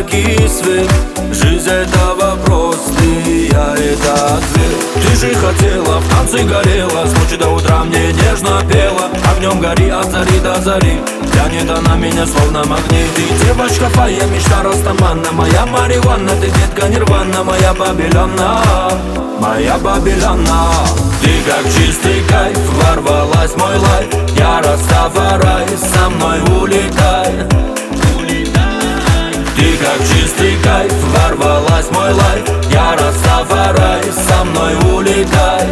яркий свет. Жизнь — это вопрос, ты, я — это ответ. Ты же хотела, в танце горела, с ночи до утра мне нежно пела. Огнем гори от зари до зари, тянет она меня словно магнит. Ты девочка твоя, мечта растаманна, моя марихуана, ты детка нирвана, моя Бабилона, моя Бабилона. Ты как чистый кайф, ворвалась в мой лайф. Я Растафарай, со мной улетай. Ты как чистый кайф, ворвалась в мой лайф. Я Растафарай, со мной улетай.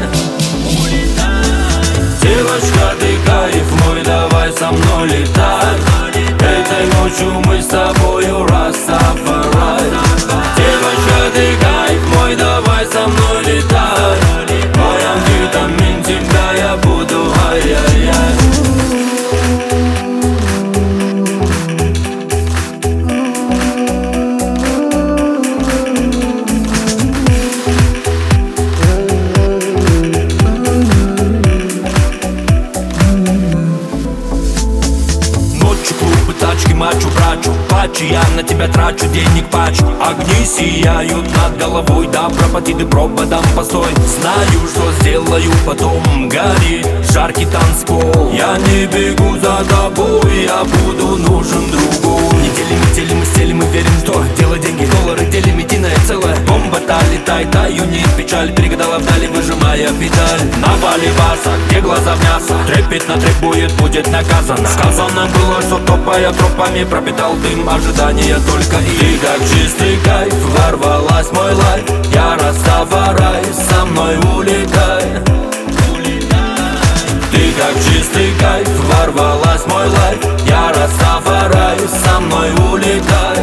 Девочка, ты кайф мой, давай со мной летай. Этой ночью мы с тобою Растафарай. Девочка, ты кайф мой, давай со мной летай. Мой амфетамин, тебя я буду, ай-яй-яй. Мачу, брачу, пачи, я на тебя трачу денег пачку. Огни сияют над головой, да пропади ты проводом постой. Знаю, что сделаю потом, горит жаркий танцпол. Я не бегу за тобой, я буду нужен другу. Недели мы стелим и верим, что дело деньги, доллары делим, единое целое. Бомба-то летай, таю нет печаль, перегадала вдали, выжимая педаль. На Бали баса, где глаза в мясо, трепетно требует, будет наказано. Сказано было, что топая тропами пропитал дым, ожидания только и. Ты как чистый кайф, ворвалась в мой лайф. Я Растафарай, со мной улетай. Ты как чистый кайф, ворвалась в мой лайф. Я Растафарай, со мной улетай.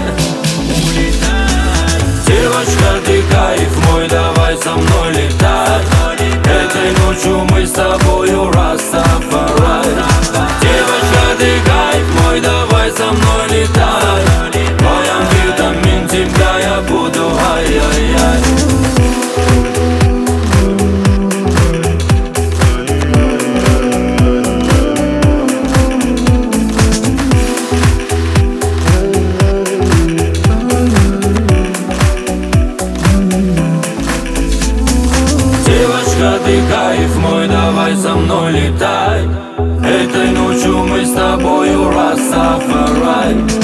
Девочка, ты кайф мой, давай со мной летай. Этой ночью мы с тобою Растафарай. Девочка, ты кайф мой, давай со мной летай. Мой амфетамин, тебя я буду, ай-яй-яй. Девочка, ты кайф мой, давай со мной летай. Этой ночью мы с тобою Растафарай.